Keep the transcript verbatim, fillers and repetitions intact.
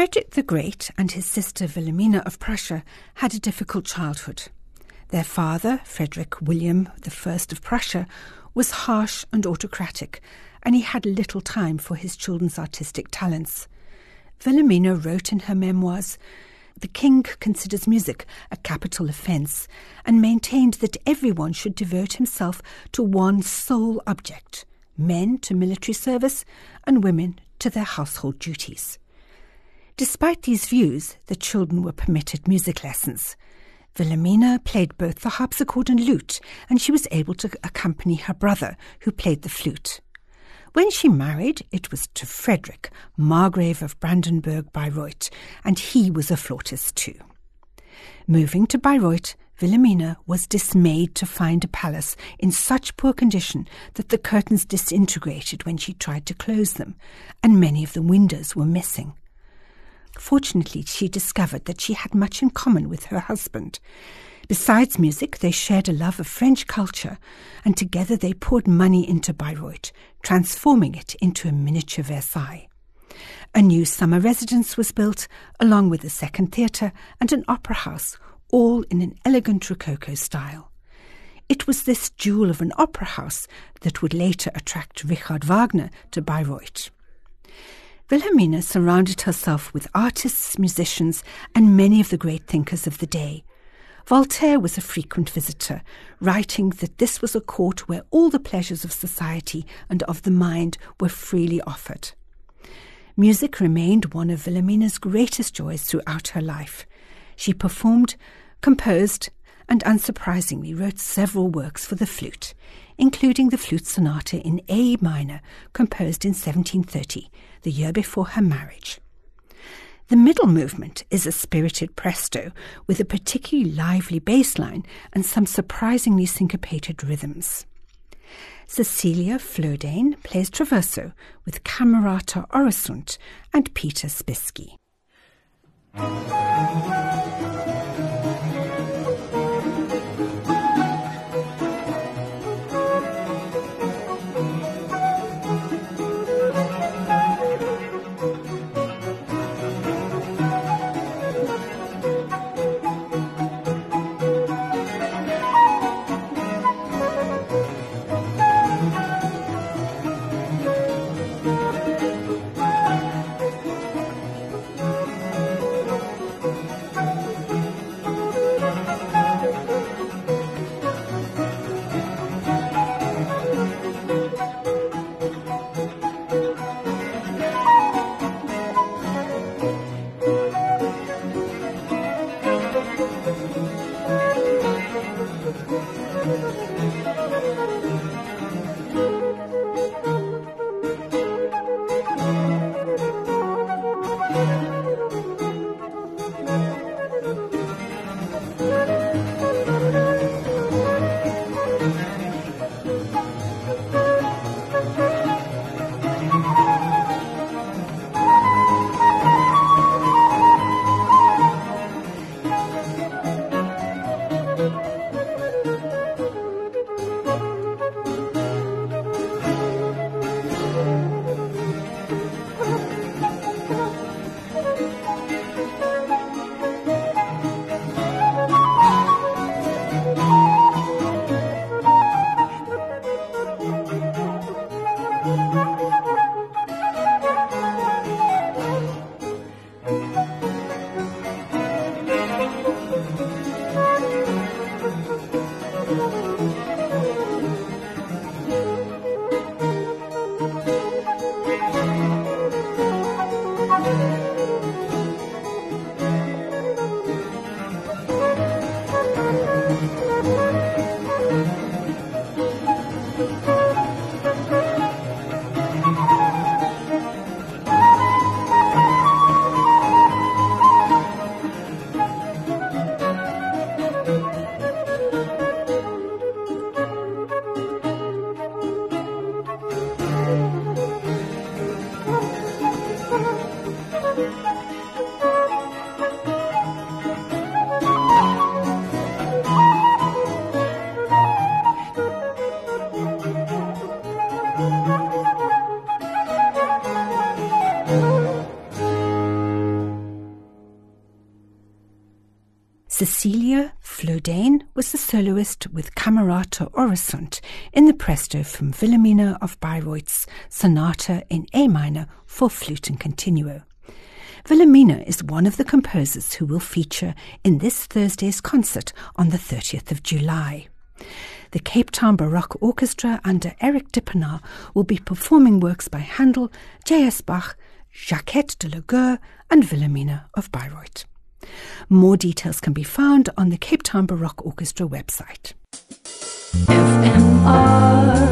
Frederick the Great and his sister Wilhelmina of Prussia had a difficult childhood. Their father, Frederick William the First of Prussia, was harsh and autocratic, and he had little time for his children's artistic talents. Wilhelmina wrote in her memoirs, "The king considers music a capital offence, and maintained that everyone should devote himself to one sole object, men to military service and women to their household duties." Despite these views, the children were permitted music lessons. Wilhelmina played both the harpsichord and lute, and she was able to accompany her brother, who played the flute. When she married, it was to Frederick, Margrave of Brandenburg-Bayreuth, and he was a flautist too. Moving to Bayreuth, Wilhelmina was dismayed to find a palace in such poor condition that the curtains disintegrated when she tried to close them, and many of the windows were missing. Fortunately, she discovered that she had much in common with her husband. Besides music, they shared a love of French culture, and together they poured money into Bayreuth, transforming it into a miniature Versailles. A new summer residence was built, along with a second theatre and an opera house, all in an elegant Rococo style. It was this jewel of an opera house that would later attract Richard Wagner to Bayreuth. Wilhelmina surrounded herself with artists, musicians, and many of the great thinkers of the day. Voltaire was a frequent visitor, writing that this was a court where all the pleasures of society and of the mind were freely offered. Music remained one of Wilhelmina's greatest joys throughout her life. She performed, composed, and unsurprisingly wrote several works for the flute, including the flute sonata in A minor, composed in seventeen thirty, the year before her marriage. The middle movement is a spirited presto with a particularly lively bass line and some surprisingly syncopated rhythms. Cecilia Flödane plays Traverso with Camerata Orasund and Peter Spisky. Cecilia Flodane was the soloist with Camerata Orasund in the presto from Wilhelmina of Bayreuth's Sonata in A minor for flute and continuo. Wilhelmina is one of the composers who will feature in this Thursday's concert on the thirtieth of July. The Cape Town Baroque Orchestra under Eric Dippenaar will be performing works by Handel, J S Bach, Jacquette de la Guerre and Wilhelmina of Bayreuth. More details can be found on the Cape Town Baroque Orchestra website. F M R